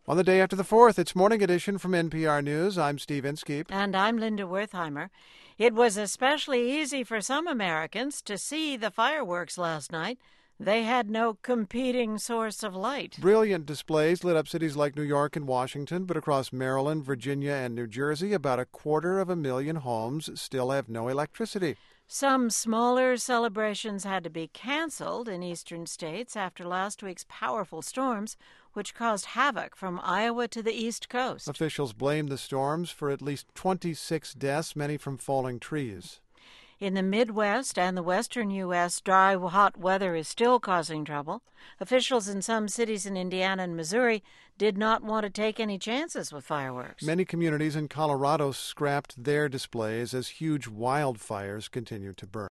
On the day after the 4th, it's Morning Edition from NPR News. I'm Steve Inskeep. And I'm Linda Wertheimer. It was especially easy for some Americans to see the fireworks last night. They had no competing source of light. Brilliant displays lit up cities like New York and Washington, but across Maryland, Virginia, and New Jersey, about 250,000 homes still have no electricity. Some smaller celebrations had to be canceled in eastern states after last week's powerful storms, which caused havoc from Iowa to the East Coast. Officials blame the storms for at least 26 deaths, many from falling trees. In the Midwest and the western U.S., dry, hot weather is still causing trouble. Officials in some cities in Indiana and Missouri did not want to take any chances with fireworks. Many communities in Colorado scrapped their displays as huge wildfires continue to burn.